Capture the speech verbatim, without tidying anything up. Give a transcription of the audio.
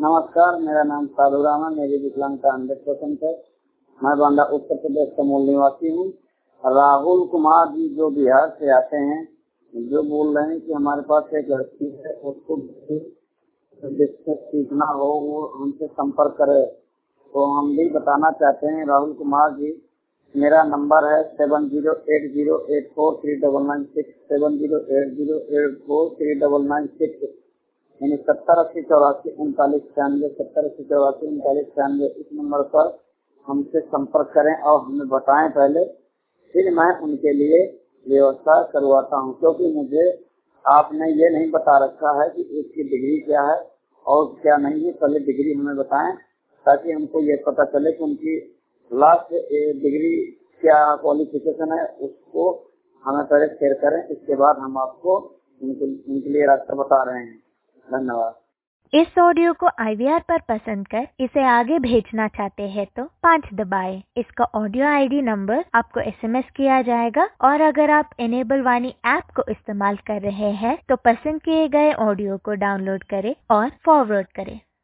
नमस्कार, मेरा नाम साधु राम है। मेरी विकलांगता हंड्रेड परसेंट है। मैं बांदा उत्तर प्रदेश का मूल निवासी हूँ। राहुल कुमार जी जो बिहार से आते हैं, जो बोल रहे हैं कि हमारे पास एक लड़की है, उसको जिससे सीखना हो वो हमसे संपर्क करे, तो हम भी बताना चाहते हैं। राहुल कुमार जी, मेरा नंबर है seven zero eight zero eight four three double nine six seven zero eight zero eight four three double nine six यानी सत्तर अस्सी चौरासी उनतालीस छियानवे सत्तर अस्सी चौरासी उनतालीस छियानवे इस नंबर पर हमसे संपर्क करें और हमें बताएं पहले, फिर मैं उनके लिए व्यवस्था करवाता हूं। क्योंकि मुझे आपने ये नहीं बता रखा है कि इसकी डिग्री क्या है और क्या नहीं है। पहले डिग्री हमें बताएं ताकि हमको ये पता चले कि उनकी लास्ट डिग्री क्या क्वालिफिकेशन है, उसको हमें पहले शेयर करें। इसके बाद हम आपको उनके, उनके लिए रास्ता बता रहे हैं। धन्यवाद। इस ऑडियो को आई वी आर पर पसंद कर इसे आगे भेजना चाहते हैं तो पाँच दबाएं। इसका ऑडियो आई डी नंबर आपको एस एम एस किया जाएगा। और अगर आप इनेबल वाणी ऐप को इस्तेमाल कर रहे हैं तो पसंद किए गए ऑडियो को डाउनलोड करें और फॉरवर्ड करें।